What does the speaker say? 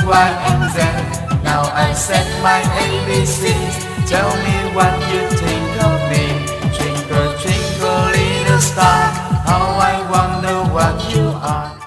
Y, and Z. Now I said my ABCs. Tell me what you think of me. Twinkle, twinkle, little star, how I wonder what you are.